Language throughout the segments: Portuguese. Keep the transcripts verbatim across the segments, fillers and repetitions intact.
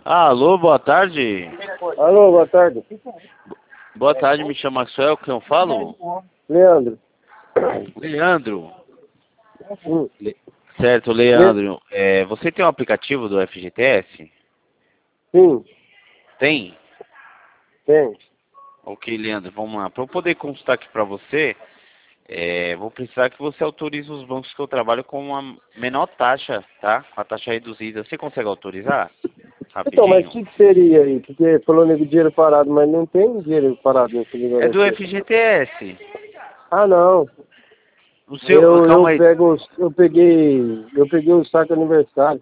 Alô, boa tarde. Alô, boa tarde. Boa tarde, me chama Maxwell, quem eu falo? Leandro. Leandro. Hum. Le- Certo, Leandro. É, você tem um aplicativo do F G T S? Sim, Tem? tem. Ok, Leandro, vamos lá. Para eu poder consultar aqui para você, é, vou precisar que você autorize os bancos que eu trabalho com uma menor taxa, tá? Com a taxa reduzida. Você consegue autorizar? Então, mas o Rapidinho. que, que seria aí? Porque falou nego dinheiro parado, mas não tem dinheiro parado nesse É negócio do aqui. F G T S. Ah, não. O seu, Eu, calma eu aí. pego, os- eu peguei, eu peguei o saco aniversário.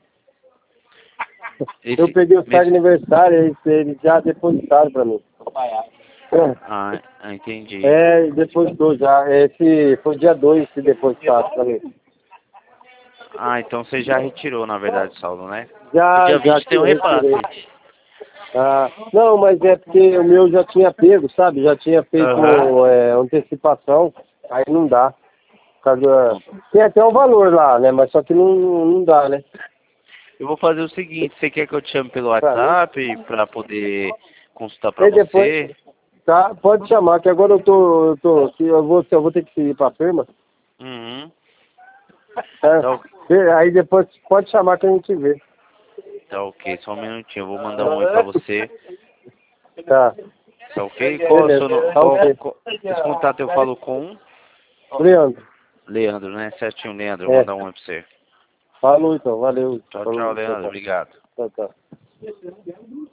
Eu Esse, peguei o saco nesse, aniversário, eles, eles já depositaram pra mim. ah, ah, entendi. É, depositou já. Esse foi dia dois que depositaram pra mim. Ah, então você já retirou, na verdade, o saldo, né? No Já, dia já vinte tem um tirei, repasse. retirei. Ah, não, mas é porque o meu já tinha pego, sabe? Já tinha feito Aham. é, antecipação, aí não dá. Por causa... Não. Tem até o valor lá, né? Mas só que não, não dá, né? Eu vou fazer o seguinte, você quer que eu te chame pelo Pra mim. WhatsApp para poder consultar para E depois, você? tá? Pode chamar, que agora eu tô, eu tô, que eu vou, eu vou ter que ir pra firma. Uhum. Tá, o- É. E aí depois pode chamar que a gente vê. tá ok, só um minutinho, eu vou mandar um oi para você. Tá. Tá ok? Qual é o seu Beleza. nome? Tá Qual, ok. qual, esse contato eu falo com Leandro. Leandro, né? Certinho, Leandro, eu vou É. mandar um oi para você. Falou então, valeu. Tchau, tchau, Falou, tchau, Leandro, tchau. obrigado. Tchau, tchau.